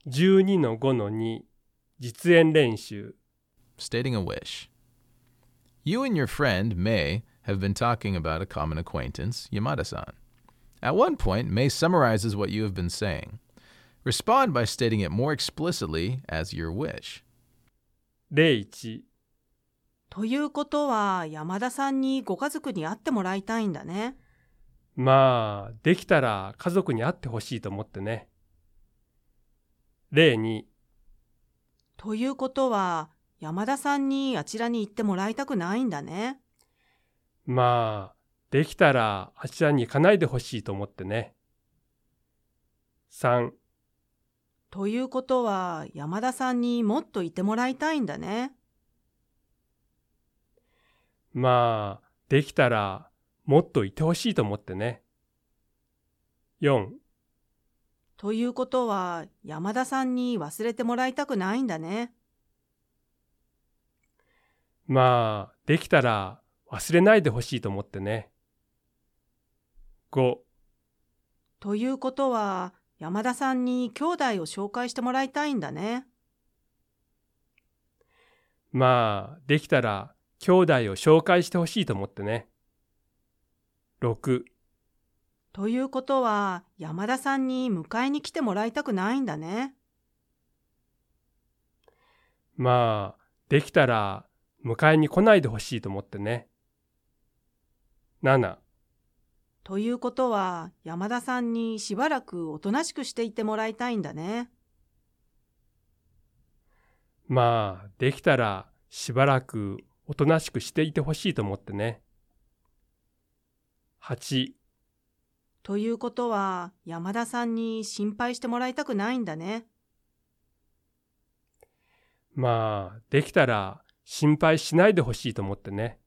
12-5-2 実演練習 Stating a wish. You and your friend, Mei, have been talking about a common acquaintance, Yamada-san. At one point, Mei summarizes what you have been saying. Respond by stating it more explicitly as your wish. 01 ということは山田さんにご家族に会ってもらいたいんだね。 まあ、できたら家族に会ってほしいと思ってね。02 ということは山田さんにあちらに行ってもらいたくないんだね。 まあ、できたらあちらに行かないでほしいと思ってね。3 ということは山田さんにもっといてもらいたいんだね。 まあ、できたらもっといてほしいと思ってね。4 ということは山田さんに忘れてもらいたくないんだね。 まあ、できたら忘れないでほしいと思ってね。5 ということは山田さんに兄弟を紹介してもらいたいんだね。 まあ、できたら兄弟を紹介してほしいと思ってね。6 ということは山田さんに迎えに来てもらいたくないんだね。 まあ、できたら迎えに来ないでほしいと思ってね。7 ということは山田さんにしばらくおとなしくしていてもらいたいんだね。 まあ、できたらしばらくおとなしくしていてほしいと思ってね。8 ということは山田さんに心配してもらいたくないんだね。 まあ、できたら心配しないでほしいと思ってね。